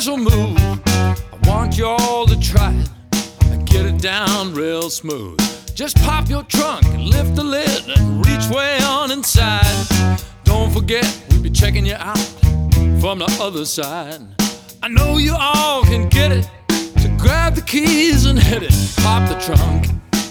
special move. I want you all to try it and get it down real smooth. Just pop your trunk and lift the lid and reach way on inside. Don't forget, we'll be checking you out from the other side. I know you all can get it, so grab the keys and hit it. Pop the trunk.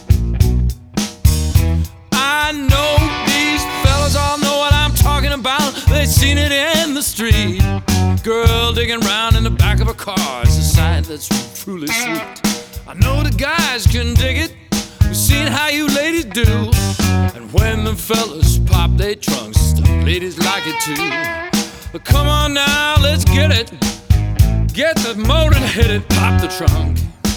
I know these fellas all know what I'm talking about. They've seen it in the street. Girl digging around in the back of a car is a sight that's truly sweet. I know the guys can dig it. We've seen how you ladies do. And when the fellas pop their trunks, the ladies like it too. But come on now, let's get it. Get the motor and hit it. Pop the trunk.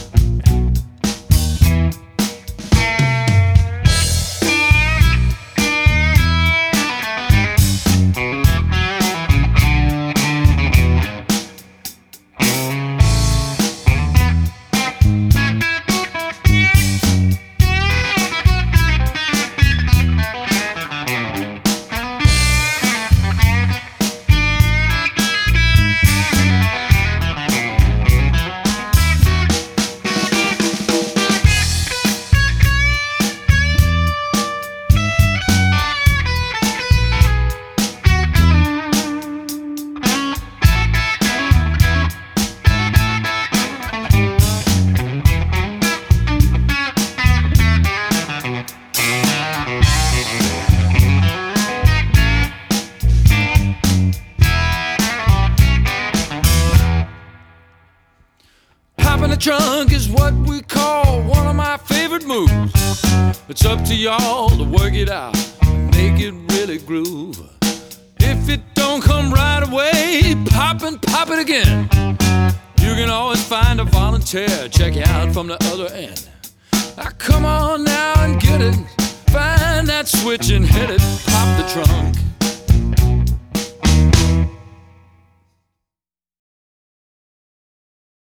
Popping the trunk is what we call one of my favorite moves. It's up to y'all to work it out and make it really groove. If it don't come right away, pop it again. You can always find a volunteer, check you out from the other end. Now come on now and get it. Find that switch and hit it. Pop the trunk.